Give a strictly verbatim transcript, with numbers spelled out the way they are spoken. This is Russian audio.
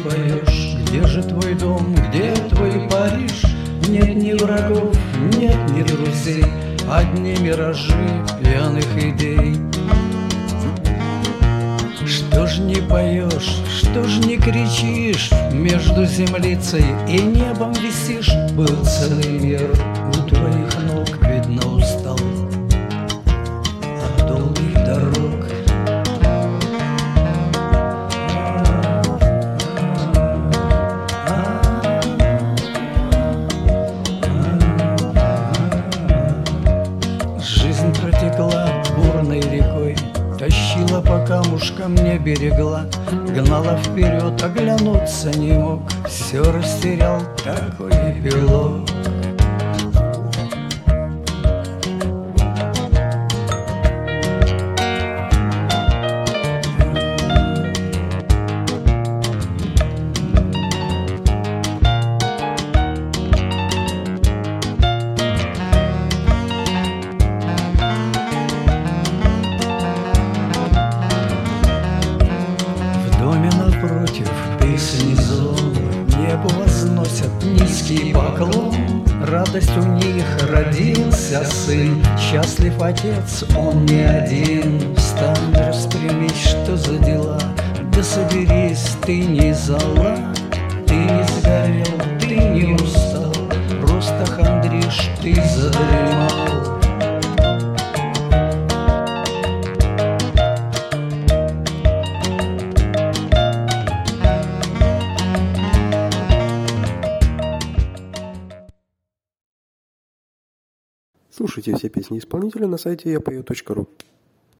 поешь? Где же твой дом, где твой Париж? Нет ни врагов, нет ни друзей, одни миражи пьяных идей. Что ж не поешь, что ж не кричишь? Между землицей и небом висишь. Был целый мир у твоих ног, видно устал от долгих дорог. Жизнь протекла бурной рекой, тащила по камушкам, не берегла, гнала вперед, оглянуться не мог. Все растерял, какой эпилог. Напротив песни зло, небу возносят низкий поклон. Радость у них, родился сын, счастлив отец, он не один. Встань, распрямись, что за дела? Да соберись, ты не зола, ты не сгорел, ты не устал, просто хандришь, ты задремал. Слушайте все песни исполнителя на сайте я пою точка ру.